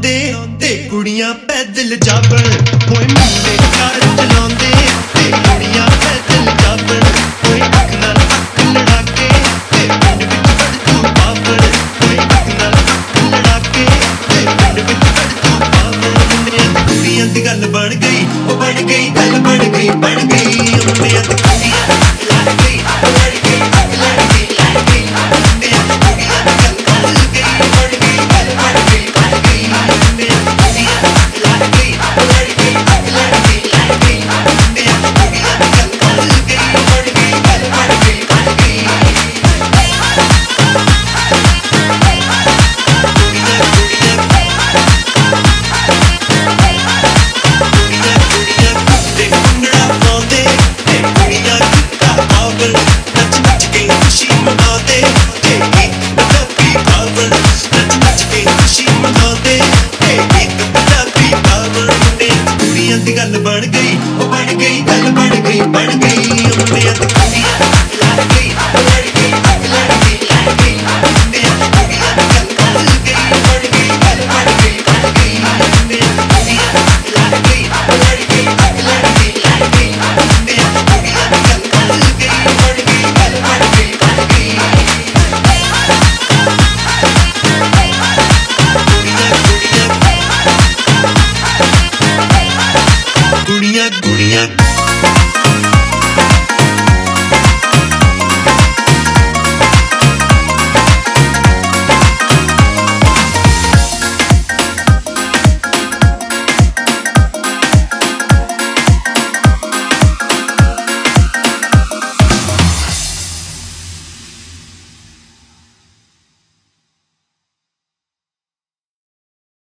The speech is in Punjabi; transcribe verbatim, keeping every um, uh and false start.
ਲਾਉਂਦੇ ਤੇ ਕੁੜੀਆਂ ਪੈਦਲ ਜਾਵਣ ਹੋਏ ਮੁੰਡੇ ਕਾਰ ਚਲਾਉਂਦੇ ਤੇ ਕੁੜੀਆਂ ਪੈਦਲ ਜਾਵਣ ਹੋਏ ਅੱਖ ਨਾਲ ਅੱਖ ਲੜਾ ਕੇ ਤੇ ਪਿੰਡ ਵਿੱਚ ਵੜ ਤੂੰ ਪਾਵਣ ਹੋਏ ਅੱਖ ਨਾਲ ਅੱਖ ਲੜਾ ਕੇ ਤੇ ਪਿੰਡ ਵਿੱਚ ਵੜ ਤੂੰ ਪਾਵਣ ਮੁੰਡਿਆਂ ਤੇ ਕੁੜੀਆਂ ਦੀ ਗੱਲ ਬਣ ਗਈ ਉਹ ਬਣ ਗਈ ਗੱਲ ਬਣ ਗਈ ਬਣ ਗਈ ਮੁੰਡਿਆਂ ਤੇ ਕੁੜੀਆਂ ਲੜ ਗਈ ਲੜ ਗਈ ਲੜ ਗਈ ਲੜ ਗਈ ਮੁੰਡਿਆਂ ਤੇ ਕੁੜੀਆਂ ਦੀ ਗੱਲ ਬਣ ਗਈ ਬਣ ਗਈ ਗੱਲ ਬਣ ਗਈ ਬਣ ਗਈ ਮੁੰਡਿਆਂ ਤੇ ਕੁੜੀਆਂ ਲੜ ਗਈ ਲੜ ਗਈ ਲੜ ਗਈ ਲੜ ਗਈ ਮੁੰਡਿਆਂ ਤੇ ਕੁੜੀਆਂ ਦੀ ਗੱਲ ਬਣ ਗਈ ਬਣ ਗਈ ਗੱਲ ਬਣ ਗਈ ਬਣ ਗਈ ਨੱਚ ਨੱਚ ਕੇ ਖੁਸ਼ੀ ਮਨਾਉਂਦੇ ਤੇ ਇੱਕ ਪੰਜਾਬੀ ਪਾਵਨ ਨੱਚ ਨੱਚ ਕੇ ਖੁਸ਼ੀ ਮਨਾਉਂਦੇ ਤੇ ਇੱਕ ਪੰਜਾਬੀ ਪਾਵਨ ਮੁੰਡੇ ਕੁੜੀਆਂ ਦੀ ਗੱਲ ਬਣ ਗਈ ਉਹ ਬਣ ਗਈ ਗੱਲ ਬਣ ਗਈ ਬਣ